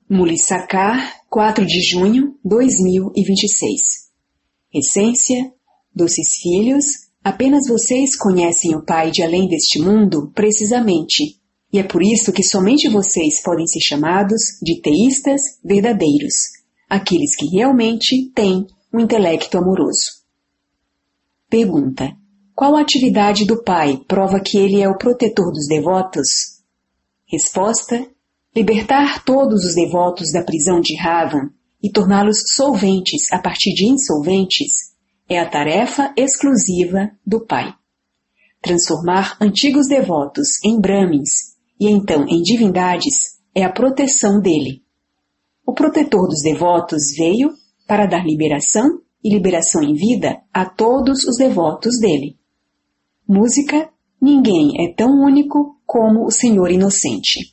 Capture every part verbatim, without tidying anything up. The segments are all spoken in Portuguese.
Mulisacar, quatro de junho de dois mil e vinte e seis. Essência, doces filhos, apenas vocês conhecem o Pai de além deste mundo precisamente, e é por isso que somente vocês podem ser chamados de teístas verdadeiros, aqueles que realmente têm um intelecto amoroso. Pergunta: qual a atividade do Pai prova que Ele é o protetor dos devotos? Resposta: libertar todos os devotos da prisão de Ravan e torná-los solventes a partir de insolventes é a tarefa exclusiva do Pai. Transformar antigos devotos em Brahmins e então em divindades é a proteção dele. O protetor dos devotos veio para dar liberação e liberação em vida a todos os devotos dele. Música: ninguém é tão único como o Senhor Inocente.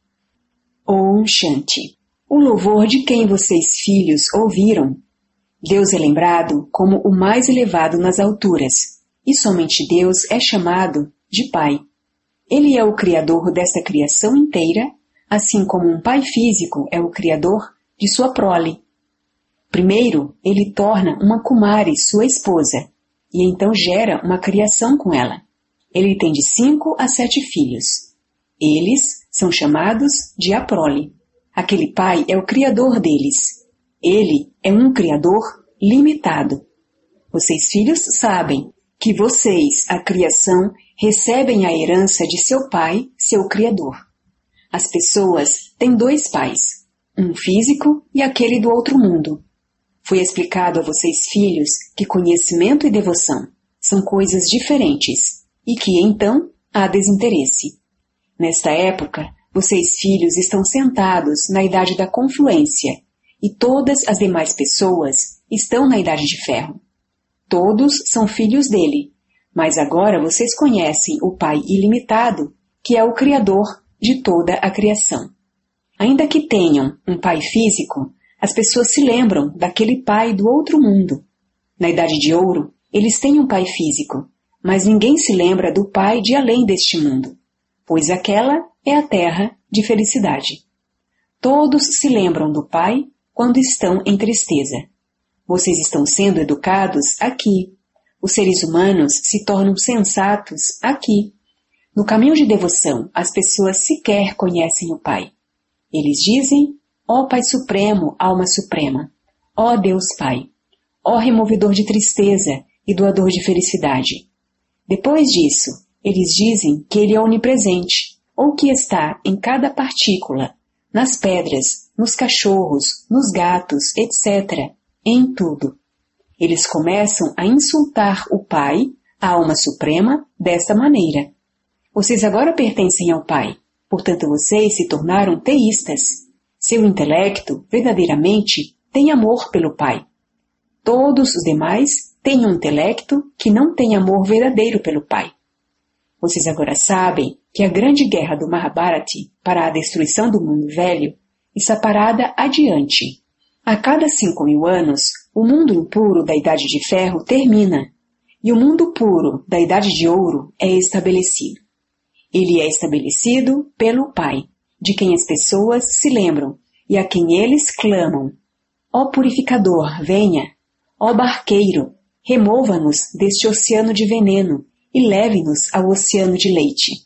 Om Shanti. O louvor de quem vocês, filhos, ouviram. Deus é lembrado como o mais elevado nas alturas, e somente Deus é chamado de Pai. Ele é o Criador desta criação inteira, assim como um pai físico é o Criador de sua prole. Primeiro, ele torna uma Kumari sua esposa, e então gera uma criação com ela. Ele tem de cinco a sete filhos. Eles são chamados de a prole. Aquele pai é o criador deles. Ele é um criador limitado. Vocês, filhos, sabem que vocês, a criação, recebem a herança de seu pai, seu criador. As pessoas têm dois pais, um físico e aquele do outro mundo. Foi explicado a vocês, filhos, que conhecimento e devoção são coisas diferentes e que, então, há desinteresse. Nesta época, vocês, filhos, estão sentados na idade da confluência e todas as demais pessoas estão na idade de ferro. Todos são filhos dele, mas agora vocês conhecem o Pai ilimitado, que é o Criador de toda a criação. Ainda que tenham um pai físico, as pessoas se lembram daquele pai do outro mundo. Na idade de ouro, eles têm um pai físico, mas ninguém se lembra do pai de além deste mundo, pois aquela é a terra de felicidade. Todos se lembram do Pai quando estão em tristeza. Vocês estão sendo educados aqui. Os seres humanos se tornam sensatos aqui. No caminho de devoção, as pessoas sequer conhecem o Pai. Eles dizem: ó Pai Supremo, Alma Suprema, ó Deus Pai, ó Removedor de tristeza e doador de felicidade. Depois disso, eles dizem que Ele é onipresente, ou que está em cada partícula, nas pedras, nos cachorros, nos gatos, etcétera, em tudo. Eles começam a insultar o Pai, a Alma Suprema, desta maneira. Vocês agora pertencem ao Pai, portanto vocês se tornaram teístas. Seu intelecto, verdadeiramente, tem amor pelo Pai. Todos os demais têm um intelecto que não tem amor verdadeiro pelo Pai. Vocês agora sabem que a grande guerra do Mahabharata para a destruição do mundo velho está parada adiante. A cada cinco mil anos, o mundo impuro da Idade de Ferro termina, e o mundo puro da Idade de Ouro é estabelecido. Ele é estabelecido pelo Pai, de quem as pessoas se lembram e a quem eles clamam. Ó purificador, venha! Ó barqueiro, remova-nos deste oceano de veneno e leve-nos ao oceano de leite.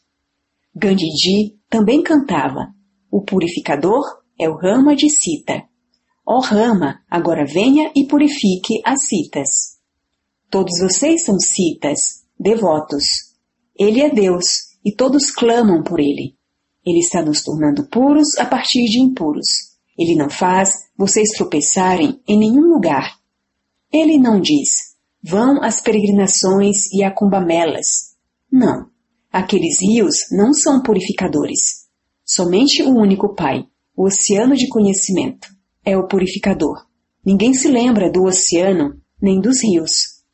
Gandhiji também cantava: o purificador é o Rama de Sita. Ó Rama, agora venha e purifique as citas. Todos vocês são citas, devotos. Ele é Deus e todos clamam por ele. Ele está nos tornando puros a partir de impuros. Ele não faz vocês tropeçarem em nenhum lugar. Ele não diz: vão às peregrinações e a cumbamelas. Não, aqueles rios não são purificadores. Somente o único Pai, o oceano de conhecimento, é o purificador. Ninguém se lembra do oceano nem dos rios.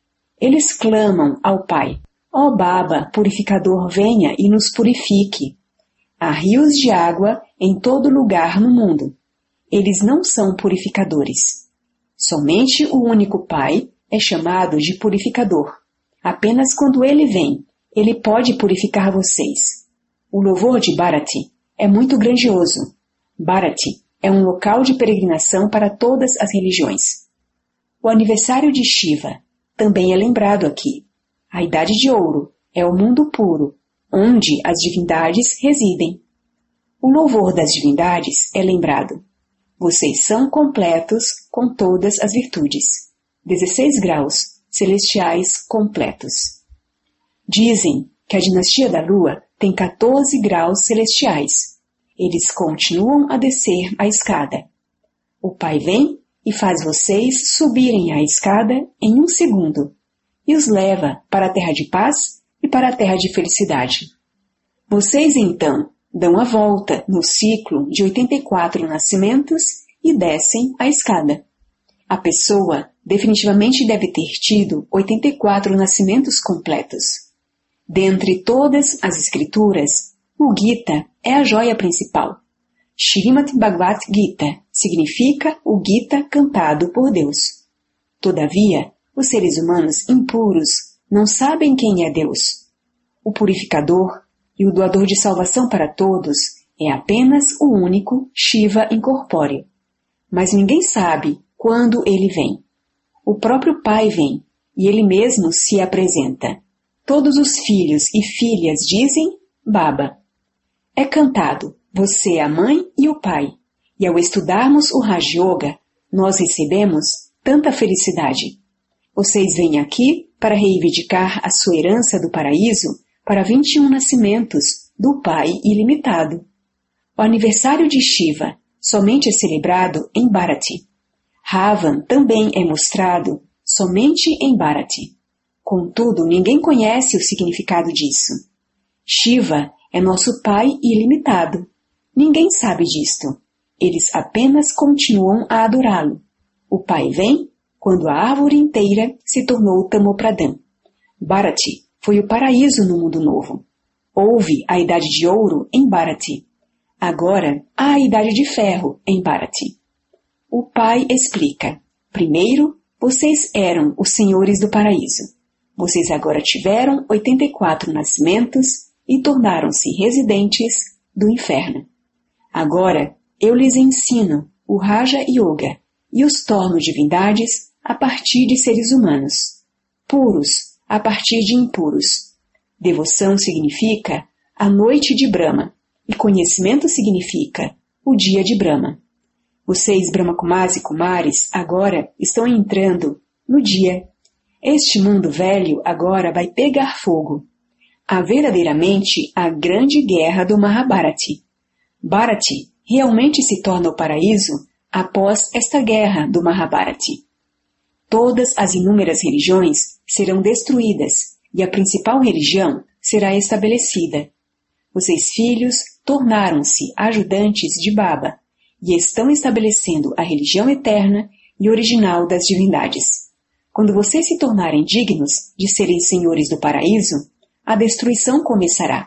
Eles clamam ao Pai: ó Baba, purificador, venha e nos purifique. Há rios de água em todo lugar no mundo. Eles não são purificadores. Somente o único Pai é chamado de purificador. Apenas quando Ele vem, Ele pode purificar vocês. O louvor de Bharati é muito grandioso. Bharati é um local de peregrinação para todas as religiões. O aniversário de Shiva também é lembrado aqui. A Idade de Ouro é o mundo puro, onde as divindades residem. O louvor das divindades é lembrado. Vocês são completos com todas as virtudes. dezesseis graus celestiais completos. Dizem que a dinastia da Lua tem quatorze graus celestiais. Eles continuam a descer a escada. O Pai vem e faz vocês subirem a escada em um segundo e os leva para a terra de paz e para a terra de felicidade. Vocês, então, dão a volta no ciclo de oitenta e quatro nascimentos e descem a escada. A pessoa definitivamente deve ter tido oitenta e quatro nascimentos completos. Dentre todas as escrituras, o Gita é a joia principal. Srimad Bhagavad Gita significa o Gita cantado por Deus. Todavia, os seres humanos impuros não sabem quem é Deus. O purificador e o doador de salvação para todos é apenas o único Shiva incorpóreo. Mas ninguém sabe quando ele vem. O próprio Pai vem e ele mesmo se apresenta. Todos os filhos e filhas dizem Baba. É cantado, você é a mãe e o pai. E ao estudarmos o Raja Yoga, nós recebemos tanta felicidade. Vocês vêm aqui para reivindicar a sua herança do paraíso para vinte e um nascimentos do Pai ilimitado. O aniversário de Shiva somente é celebrado em Bharati. Ravan também é mostrado somente em Bharati. Contudo, ninguém conhece o significado disso. Shiva é nosso Pai ilimitado. Ninguém sabe disto. Eles apenas continuam a adorá-lo. O Pai vem quando a árvore inteira se tornou Tamopradam. Bharati foi o paraíso no mundo novo. Houve a Idade de Ouro em Bharati. Agora há a Idade de Ferro em Bharati. O Pai explica. Primeiro, vocês eram os senhores do paraíso. Vocês agora tiveram oitenta e quatro nascimentos e tornaram-se residentes do inferno. Agora, eu lhes ensino o Raja Yoga e os torno divindades a partir de seres humanos, puros a partir de impuros. Devoção significa a noite de Brahma e conhecimento significa o dia de Brahma. Vocês, Brahmakumaris e Kumaris, agora estão entrando no dia. Este mundo velho agora vai pegar fogo. Há verdadeiramente a grande guerra do Mahabharati. Bharati realmente se torna o paraíso após esta guerra do Mahabharati. Todas as inúmeras religiões serão destruídas e a principal religião será estabelecida. Vocês, filhos, tornaram-se ajudantes de Baba e estão estabelecendo a religião eterna e original das divindades. Quando vocês se tornarem dignos de serem senhores do paraíso, a destruição começará.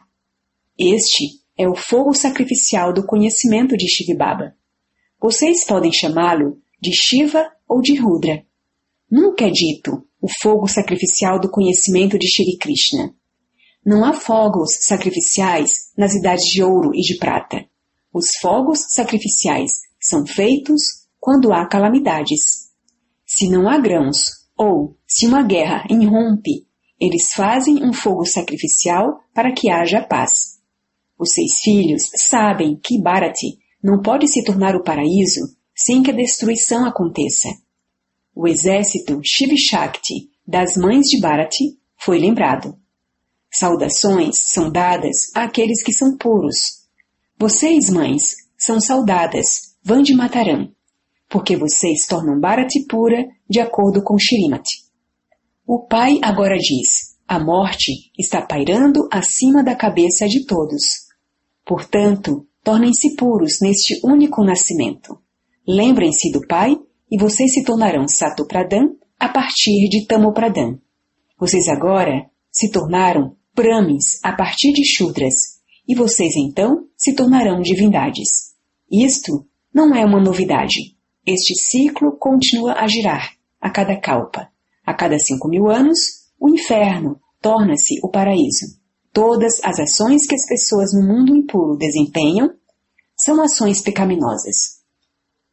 Este é o fogo sacrificial do conhecimento de Shiva Baba. Vocês podem chamá-lo de Shiva ou de Rudra. Nunca é dito o fogo sacrificial do conhecimento de Shri Krishna. Não há fogos sacrificiais nas idades de ouro e de prata. Os fogos sacrificiais são feitos quando há calamidades. Se não há grãos ou se uma guerra irrompe, eles fazem um fogo sacrificial para que haja paz. Vocês, filhos, sabem que Bharati não pode se tornar o paraíso sem que a destruição aconteça. O exército Shiv Shakti das mães de Bharati foi lembrado. Saudações são dadas àqueles que são puros. Vocês, mães, são saudadas Vande Mataram, porque vocês tornam Bharati pura de acordo com Shrimati. O pai agora diz, a morte está pairando acima da cabeça de todos. Portanto, tornem-se puros neste único nascimento. Lembrem-se do pai e vocês se tornarão Satopradam a partir de Tamopradam. Vocês agora se tornaram Brahmins a partir de Shudras e vocês então se tornarão divindades. Isto não é uma novidade. Este ciclo continua a girar a cada kalpa. A cada cinco mil anos, o inferno torna-se o paraíso. Todas as ações que as pessoas no mundo impuro desempenham são ações pecaminosas.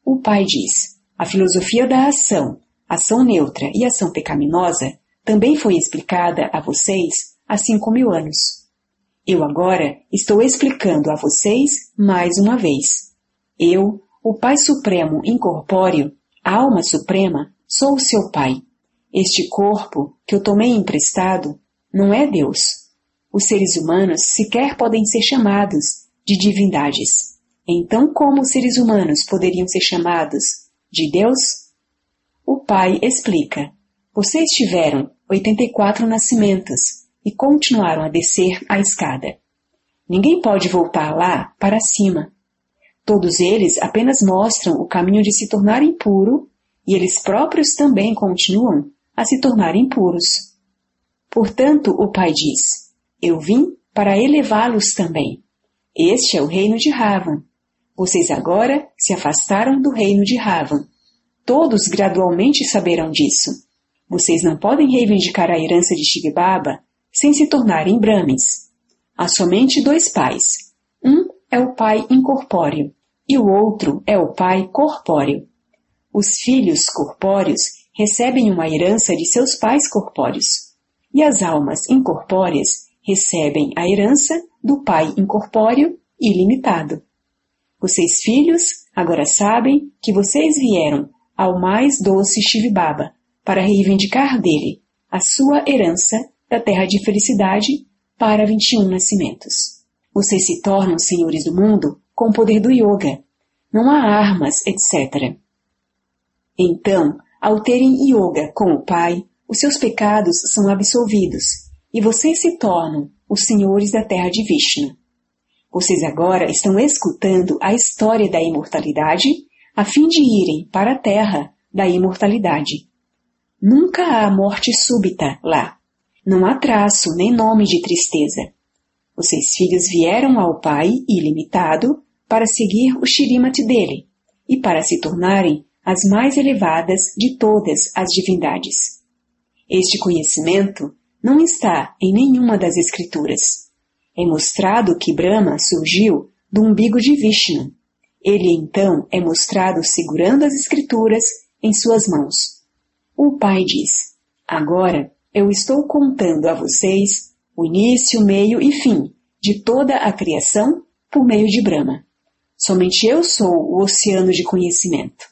O pai diz, a filosofia da ação, ação neutra e ação pecaminosa, também foi explicada a vocês há cinco mil anos. Eu agora estou explicando a vocês mais uma vez. Eu, o Pai Supremo Incorpóreo, a Alma Suprema, sou o seu Pai. Este corpo que eu tomei emprestado não é Deus. Os seres humanos sequer podem ser chamados de divindades. Então, como os seres humanos poderiam ser chamados de Deus? O Pai explica. Vocês tiveram oitenta e quatro nascimentos e continuaram a descer a escada. Ninguém pode voltar lá para cima. Todos eles apenas mostram o caminho de se tornar impuro e eles próprios também continuam a se tornar impuros. Portanto, o Pai diz, eu vim para elevá-los também. Este é o reino de Ravan. Vocês agora se afastaram do reino de Ravan. Todos gradualmente saberão disso. Vocês não podem reivindicar a herança de Shiv Baba sem se tornarem Brahmins. Há somente dois pais. Um é o pai incorpóreo e o outro é o pai corpóreo. Os filhos corpóreos recebem uma herança de seus pais corpóreos e as almas incorpóreas recebem a herança do pai incorpóreo ilimitado. Vocês filhos agora sabem que vocês vieram ao mais doce Shiv Baba para reivindicar dele a sua herança da terra de felicidade para vinte e um nascimentos. Vocês se tornam senhores do mundo com o poder do yoga. Não há armas, etcétera. Então, ao terem yoga com o Pai, os seus pecados são absolvidos e vocês se tornam os senhores da terra de Vishnu. Vocês agora estão escutando a história da imortalidade a fim de irem para a terra da imortalidade. Nunca há morte súbita lá. Não há traço nem nome de tristeza. Vocês filhos vieram ao Pai ilimitado para seguir o Shrimati dele e para se tornarem as mais elevadas de todas as divindades. Este conhecimento não está em nenhuma das escrituras. É mostrado que Brahma surgiu do umbigo de Vishnu. Ele então é mostrado segurando as escrituras em suas mãos. O Pai diz, agora eu estou contando a vocês o início, meio e fim de toda a criação por meio de Brahma. Somente eu sou o oceano de conhecimento.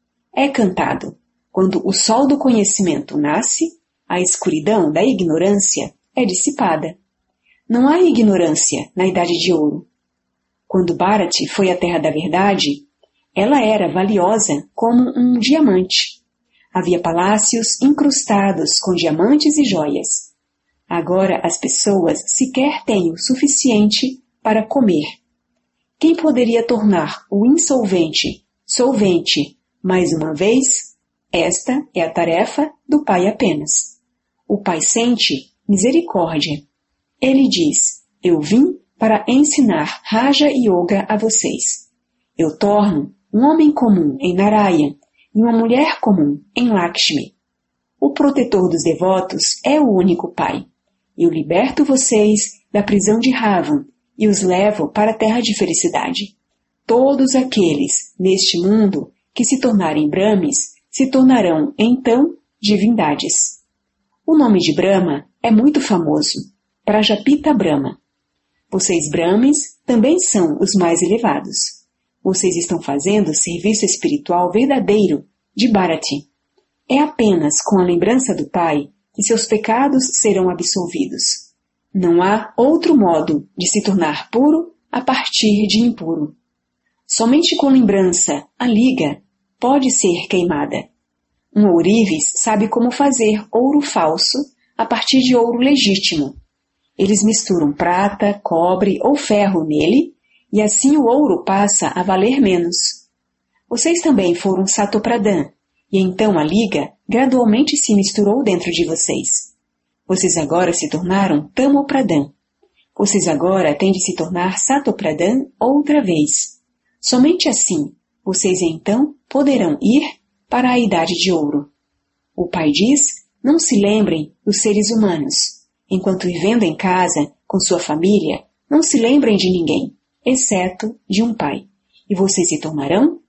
É cantado, quando o sol do conhecimento nasce, a escuridão da ignorância é dissipada. Não há ignorância na Idade de Ouro. Quando Bharati foi à Terra da Verdade, ela era valiosa como um diamante. Havia palácios incrustados com diamantes e joias. Agora as pessoas sequer têm o suficiente para comer. Quem poderia tornar o insolvente solvente mais uma vez? Esta é a tarefa do Pai apenas. O Pai sente misericórdia. Ele diz, eu vim para ensinar Raja Yoga a vocês. Eu torno um homem comum em Narayana e uma mulher comum em Lakshmi. O protetor dos devotos é o único Pai. Eu liberto vocês da prisão de Ravan e os levo para a terra de felicidade. Todos aqueles, neste mundo, que se tornarem Brahmis, se tornarão, então, divindades. O nome de Brahma é muito famoso, Prajapita Brahma. Vocês Brahmis também são os mais elevados. Vocês estão fazendo o serviço espiritual verdadeiro de Bharati. É apenas com a lembrança do Pai que seus pecados serão absolvidos. Não há outro modo de se tornar puro a partir de impuro. Somente com lembrança a liga pode ser queimada. Um ourives sabe como fazer ouro falso a partir de ouro legítimo. Eles misturam prata, cobre ou ferro nele e assim o ouro passa a valer menos. Vocês também foram Satopradhan e então a liga gradualmente se misturou dentro de vocês. Vocês agora se tornaram Tamopradhan. Vocês agora têm de se tornar Satopradhan outra vez. Somente assim, vocês então poderão ir para a Idade de Ouro. O Pai diz, não se lembrem dos seres humanos. Enquanto vivendo em casa, com sua família, não se lembrem de ninguém, exceto de um Pai. E vocês se tornarão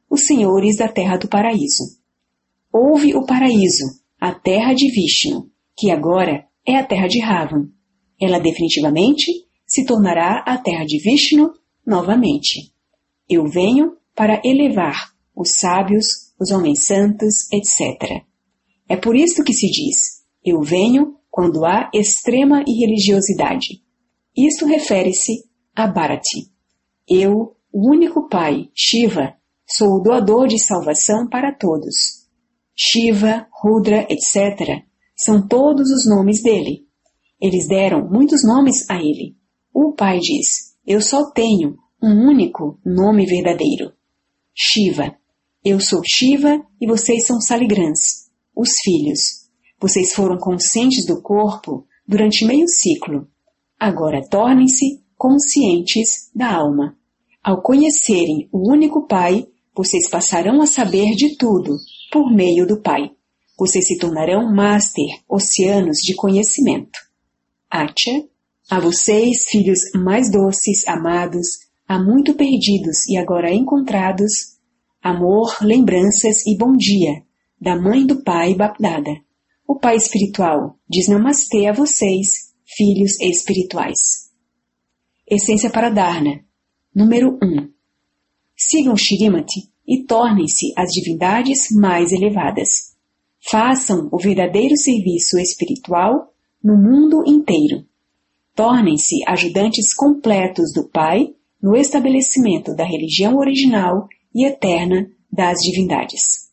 os senhores da terra do paraíso. Houve o paraíso, a terra de Vishnu, que agora é a terra de Ravan. Ela definitivamente se tornará a terra de Vishnu novamente. Eu venho para elevar os sábios, os homens santos, etcétera. É por isso que se diz, eu venho quando há extrema irreligiosidade. Isto refere-se a Bharati. Eu, o único Pai, Shiva, sou o doador de salvação para todos. Shiva, Rudra, etcétera são todos os nomes dele. Eles deram muitos nomes a ele. O Pai diz, eu só tenho um único nome verdadeiro. Shiva. Eu sou Shiva e vocês são Saligrãs, os filhos. Vocês foram conscientes do corpo durante meio ciclo. Agora tornem-se conscientes da alma. Ao conhecerem o único Pai, vocês passarão a saber de tudo por meio do Pai. Vocês se tornarão Master, oceanos de conhecimento. Atya, a vocês, filhos mais doces, amados, há muito perdidos e agora encontrados, amor, lembranças e bom dia, da mãe do Pai Bapdada. O Pai espiritual diz Namastê a vocês, filhos espirituais. Essência para Dharna. Número um. Sigam o Shrimati e tornem-se as divindades mais elevadas. Façam o verdadeiro serviço espiritual no mundo inteiro. Tornem-se ajudantes completos do Pai no estabelecimento da religião original e eterna das divindades.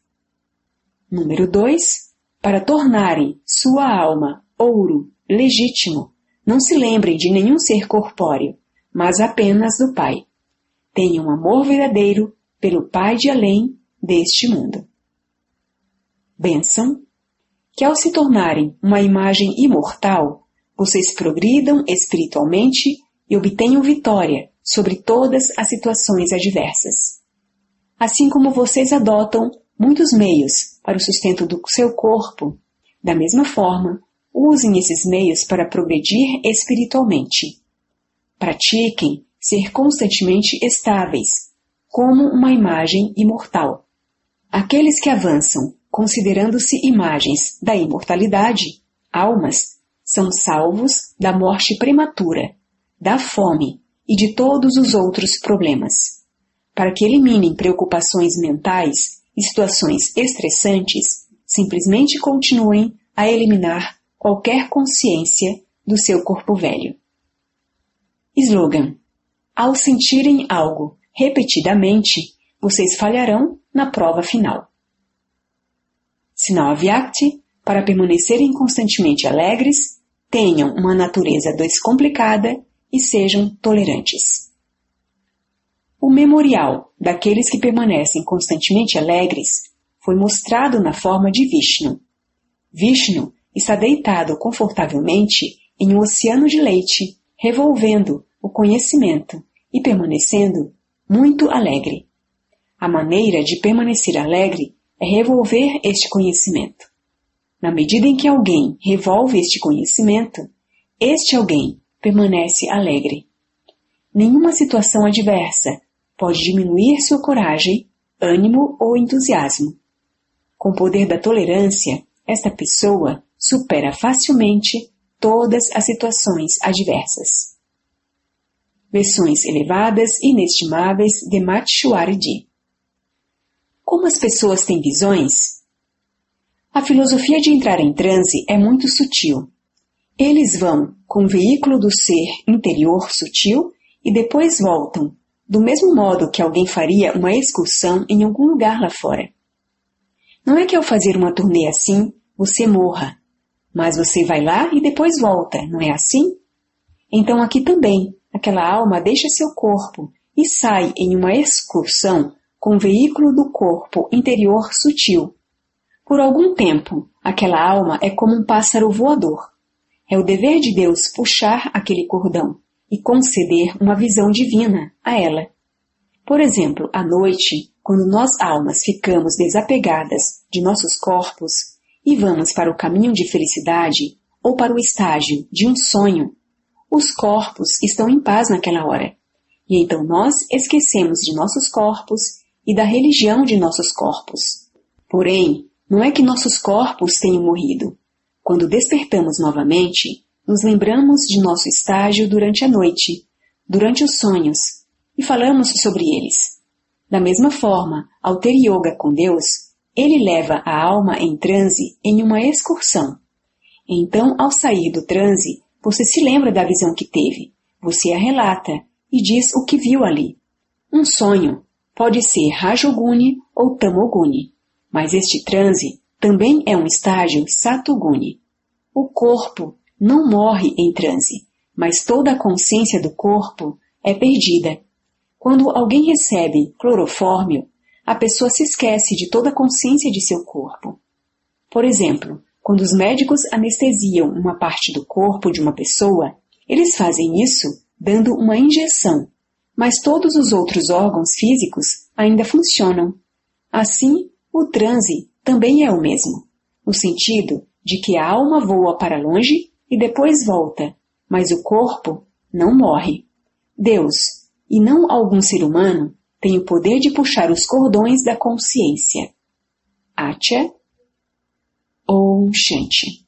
Número dois. Para tornarem sua alma ouro legítimo, não se lembrem de nenhum ser corpóreo, mas apenas do Pai. Tenham amor verdadeiro pelo Pai de além deste mundo. Bênção, que ao se tornarem uma imagem imortal, vocês progridam espiritualmente e obtenham vitória sobre todas as situações adversas. Assim como vocês adotam muitos meios para o sustento do seu corpo, da mesma forma, usem esses meios para progredir espiritualmente. Pratiquem ser constantemente estáveis, como uma imagem imortal. Aqueles que avançam, considerando-se imagens da imortalidade, almas, são salvos da morte prematura, da fome e de todos os outros problemas. Para que eliminem preocupações mentais e situações estressantes, simplesmente continuem a eliminar qualquer consciência do seu corpo velho. Slogan: ao sentirem algo repetidamente, vocês falharão na prova final. Sinal Avyakti: para permanecerem constantemente alegres, tenham uma natureza descomplicada e sejam tolerantes. O memorial daqueles que permanecem constantemente alegres foi mostrado na forma de Vishnu. Vishnu está deitado confortavelmente em um oceano de leite, revolvendo o conhecimento e permanecendo muito alegre. A maneira de permanecer alegre é revolver este conhecimento. Na medida em que alguém revolve este conhecimento, este alguém permanece alegre. Nenhuma situação adversa pode diminuir sua coragem, ânimo ou entusiasmo. Com o poder da tolerância, esta pessoa supera facilmente todas as situações adversas. Versões elevadas e inestimáveis de Matshuariji. Como as pessoas têm visões? A filosofia de entrar em transe é muito sutil. Eles vão com o veículo do ser interior sutil e depois voltam, do mesmo modo que alguém faria uma excursão em algum lugar lá fora. Não é que ao fazer uma turnê assim, você morra, mas você vai lá e depois volta, não é assim? Então aqui também, aquela alma deixa seu corpo e sai em uma excursão com o veículo do corpo interior sutil. Por algum tempo, aquela alma é como um pássaro voador. É o dever de Deus puxar aquele cordão e conceder uma visão divina a ela. Por exemplo, à noite, quando nós almas ficamos desapegadas de nossos corpos e vamos para o caminho de felicidade ou para o estágio de um sonho, os corpos estão em paz naquela hora. E então nós esquecemos de nossos corpos e da religião de nossos corpos. Porém, não é que nossos corpos tenham morrido. Quando despertamos novamente, nos lembramos de nosso estágio durante a noite, durante os sonhos, e falamos sobre eles. Da mesma forma, ao ter yoga com Deus, Ele leva a alma em transe em uma excursão. Então, ao sair do transe, você se lembra da visão que teve, você a relata e diz o que viu ali. Um sonho pode ser Rajoguni ou Tamoguni, mas este transe também é um estágio Satoguni. O corpo não morre em transe, mas toda a consciência do corpo é perdida. Quando alguém recebe clorofórmio, a pessoa se esquece de toda a consciência de seu corpo. Por exemplo, quando os médicos anestesiam uma parte do corpo de uma pessoa, eles fazem isso dando uma injeção, mas todos os outros órgãos físicos ainda funcionam. Assim, o transe também é o mesmo, no sentido de que a alma voa para longe e depois volta, mas o corpo não morre. Deus, e não algum ser humano, tem o poder de puxar os cordões da consciência. Atya Om Shanti.